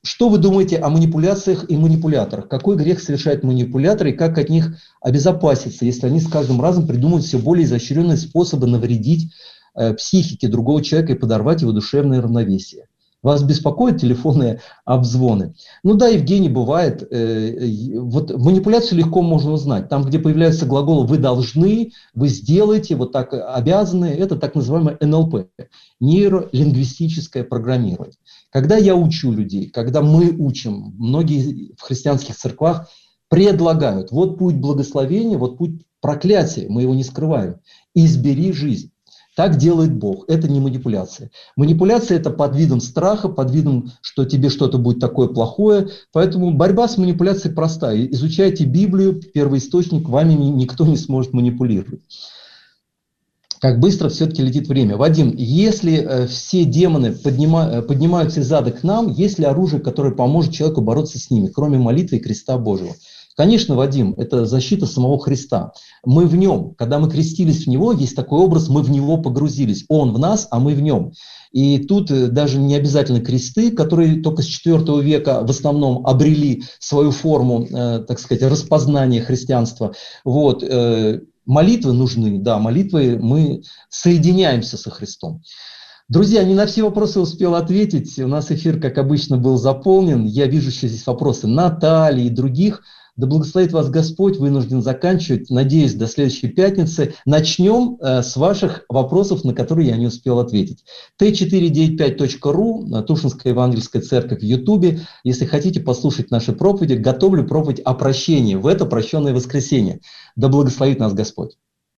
S2: что вы думаете о манипуляциях и манипуляторах? Какой грех совершают манипуляторы и как от них обезопаситься, если они с каждым разом придумывают все более изощренные способы навредить э, психике другого человека и подорвать его душевное равновесие? Вас беспокоят телефонные обзвоны? Ну да, Евгений, бывает. Э, вот манипуляцию легко можно узнать. Там, где появляются глаголы «вы должны», «вы сделаете», «вот так обязаны», это так называемое эн эл пэ, нейролингвистическое программирование. Когда я учу людей, когда мы учим, многие в христианских церквах предлагают, вот путь благословения, вот путь проклятия, мы его не скрываем, избери жизнь. Так делает Бог. Это не манипуляция. Манипуляция – это под видом страха, под видом, что тебе что-то будет такое плохое. Поэтому борьба с манипуляцией простая. Изучайте Библию, первоисточник, вами никто не сможет манипулировать. Как быстро все-таки летит время. Вадим, если э, все демоны поднима, поднимаются из ада к нам, есть ли оружие, которое поможет человеку бороться с ними, кроме молитвы и креста Божьего? Конечно, Вадим, это защита самого Христа. Мы в нем, когда мы крестились в него, есть такой образ, мы в него погрузились. Он в нас, а мы в нем. И тут даже не обязательно кресты, которые только с четвёртого века в основном обрели свою форму, э, так сказать, распознания христианства. Вот. Э, молитвы нужны, да, молитвы мы соединяемся со Христом. Друзья, не на все вопросы успел ответить. У нас эфир, как обычно, был заполнен. Я вижу еще здесь вопросы Натальи и других. Да благословит вас Господь, вынужден заканчивать. Надеюсь, до следующей пятницы. Начнем э, с ваших вопросов, на которые я не успел ответить. тэ четыреста девяносто пять точка ру, Тушинская Евангельская Церковь в Ютубе. Если хотите послушать наши проповеди, готовлю проповедь о прощении в это прощенное воскресенье. Да благословит нас Господь.